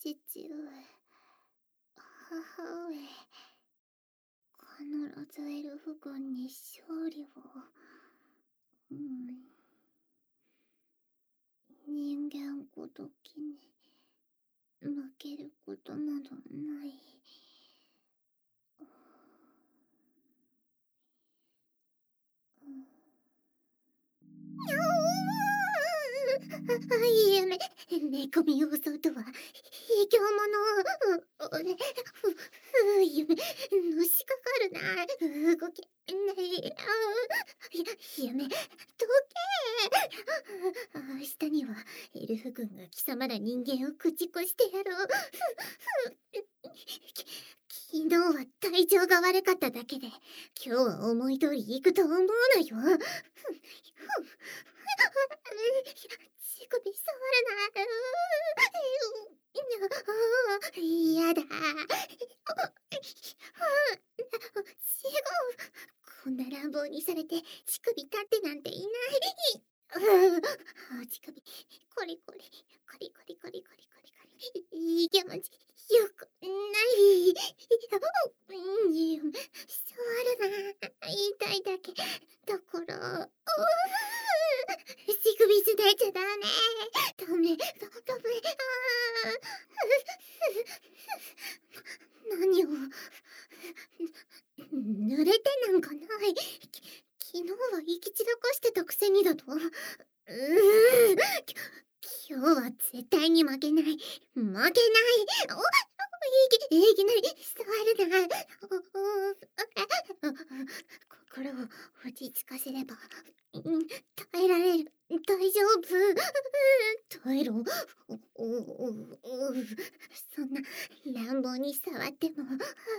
父上、母上、必ずエルフ軍に勝利を。人間ごときに負けることなどない。夢、猫みを襲うとは卑怯者。夢、のしかかるな。動けない。夢、どけ。明日にはエルフ軍が貴様ら人間を駆逐してやろう。昨日は体調が悪かっただけで、今日は思い通り行くと思うなよ。乳首触るな。嫌だ。違う。こんな乱暴にされて乳首立ってなんていない。乳首コリコリコリコリコリコリコリコリ、いい気持ちよくない。触るな。痛いだけだから。乳首すねちゃダメ。ダメ。何を。濡れてなんかない。昨日は行き散らかしてたくせにだと。今日は絶対に負けない。いきなり触るな。心を落ち着かせれば耐えられる。大丈夫。耐えろ。そんな乱暴に触っても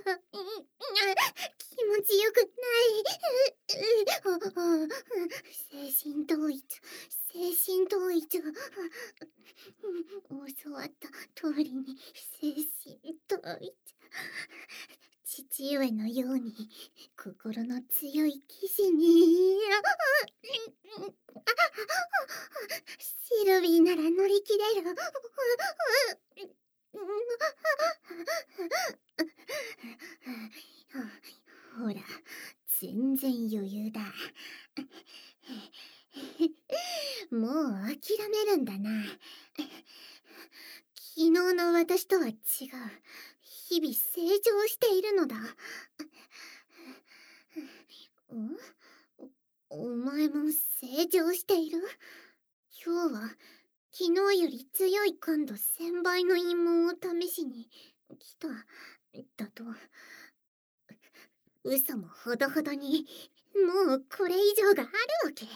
気持ちよくない。精神統一。教わった通りに精神統一。父上のように心の強い騎士に。シルビーなら乗り切れる。ほら、全然余裕だ。もう諦めるんだな。昨日の私とは違う。日々成長しているのだ。お前も成長している？今日は昨日より強い感度1000倍の陰謀を試しに来ただと。嘘もほどほどに、もうこれ以上があるわけ。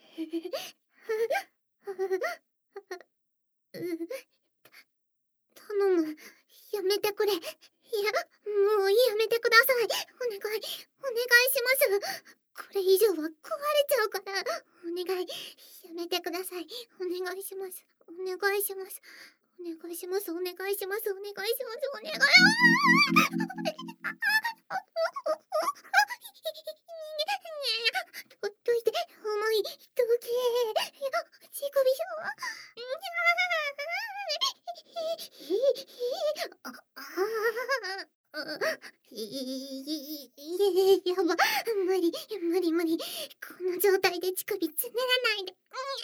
頼む、やめてくれ。いや、もうやめてください。お願いします。これ以上は壊れちゃうから。お願い、やめてください。お願いします。お願いします。お願いします。お願いします。お願いします。お願い。どいて、重い、どけ。乳首やば、無理。この状態で乳首つねらないで。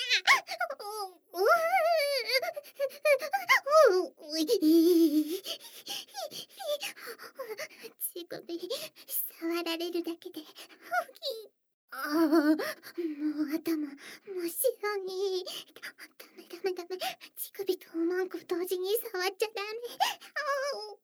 乳首触られるだけでもう頭真っ白に。ダメ。乳首とおまんこ同時に触っちゃダメ。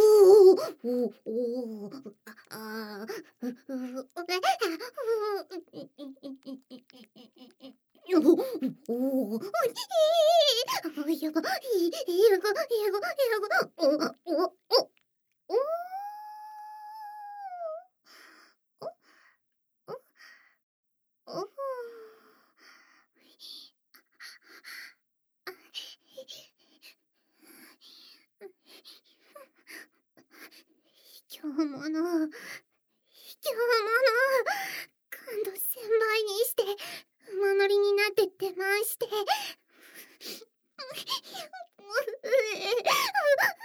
卑怯者。感度1000倍にして、馬乗りになって手回して。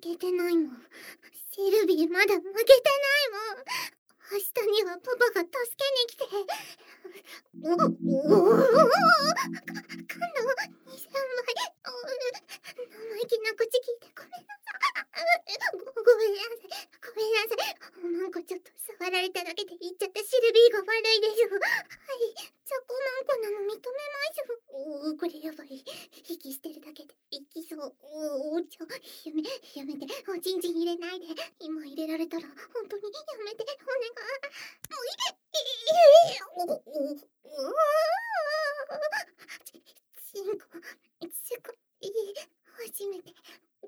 けてないもん。シルビーまだ負けてないもん。明日にはパパが助けに来て。おおおお、かの2000倍。生意気な口聞いてごめんなさい。ごめんなさい。ごめんなさい。なんかちょっと触られただけで言っちゃったシルビーが悪いです。はい、チョコマンコなの認めます。これやばい。息してるだけで息そう。やめて。おちんちん入れないで。今入れられたら本当にやめて。お願い。もうチンコ、初めて。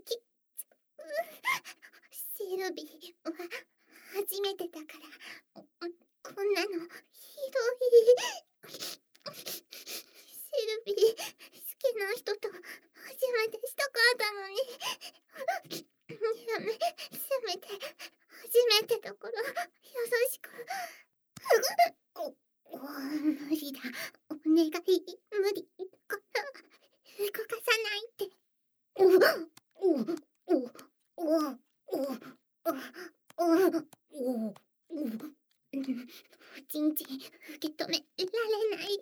シルビーは初めてだから、こんなのひどい。シルビー、好きな人と初めてしたかったのに。せめて、初めてだから優しく。無理だ。お願い、無理だから動かさないって。おちんちん受け止められない。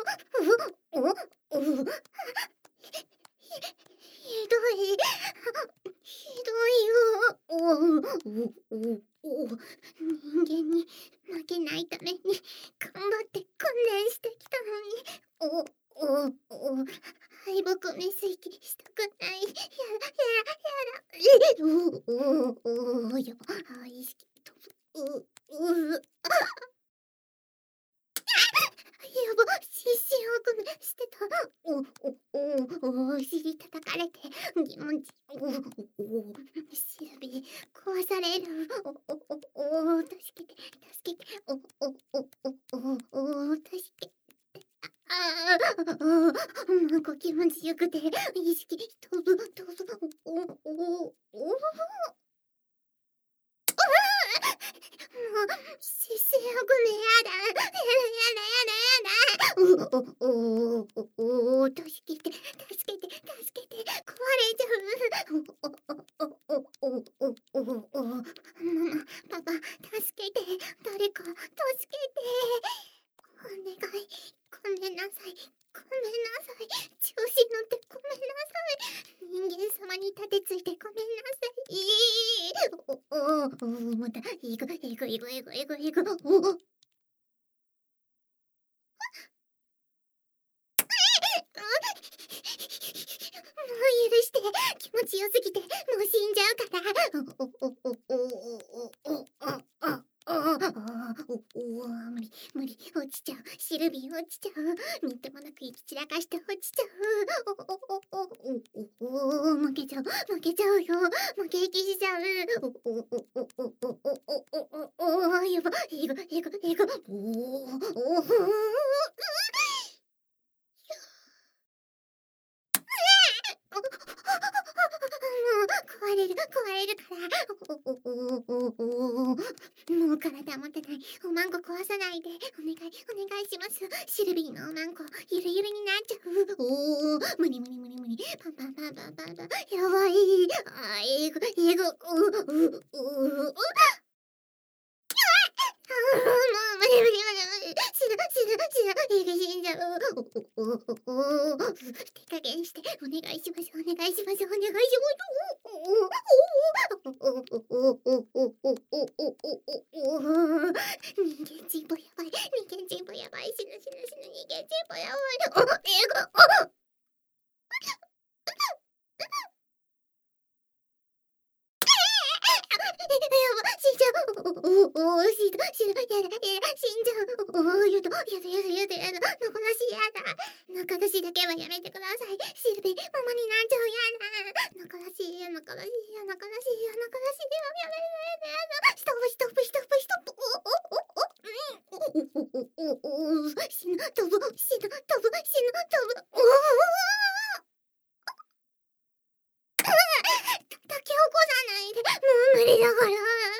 ひどい。ひどいよ。人間に負けないために頑張って訓練してきたのに。敗北メス息したくない。やば。意識飛ぶ。やば、しおくめしてた。お尻叩かれて気持ち。シルビー壊される。助けて。助けて。なんか気持ちよくて意識飛ぶ。もうしおくめやだ。助けて。壊れちゃう。ママ、パパ、助けて。誰か助けて。お願い。ごめんなさい。調子乗ってごめんなさい。人間様に立てついてごめんなさい。また、行く。もう許して。気持ちよすぎてもう死んじゃうから。無理。落ちちゃう。シルビー落ちちゃう。みっともなく息散らかして落ちちゃう。負けちゃうよ。負け息しちゃう。やば。英語。壊れるからもう体持てない。おまんこ壊さないで。お願いします。シルビーのおまんこゆるになっちゃう。無理。パン。やばい。英語。もう無理。死ぬ。死んじゃう。手加減してお願いします。人間チンポやばい。死ぬ。人間チンポやばい。死んじゃう。死ぬ。やだ。死んじゃう。やだ。中出しだけはやめてください。シルビー、ママになっちゃう。やだ。中出し。やだ。やだ。ストップ。死ぬ。飛ぶ。抱き起こさないで。もう無理だから。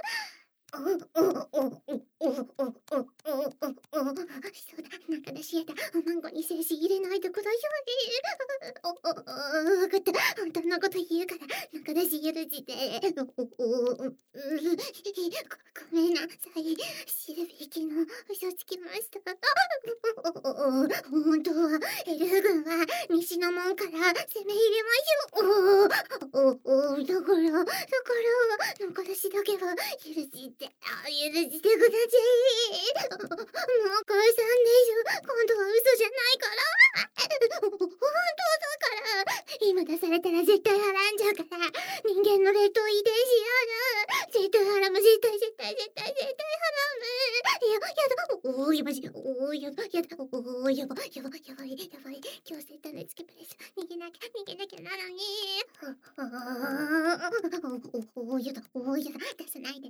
そうだ、中出しやだ。おまんこに精子入れないでください。わかった。本当のこと言うから仲出し許して。ごめんなさい。シルビー昨日嘘つきました。本当はエルフ軍は西の門から攻め入れましょう。仲出しだけは許して、許してください。もう母さんでしょ。今度は嘘じゃないから。本当だから。今出されたら絶対払んじゃうから。人間の冷凍遺伝子ある。絶対払む。絶対払む。いや、やだ。やばし。やだ。やばい。強制種付きプレス。逃げなきゃなのに。やだ。出さないで。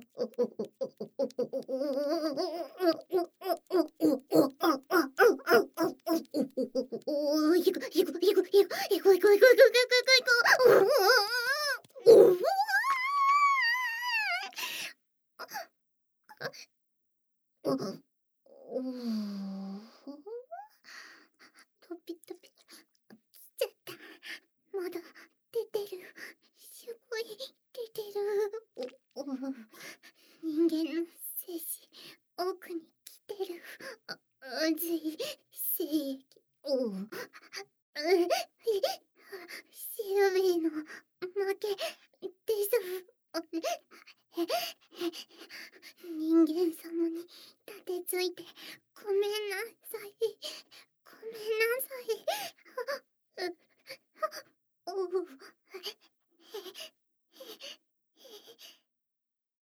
トピ来ちゃった。まだ出てる。すごい出てる。人間の精子奥に来てる。髄精液。シルビーの負けです。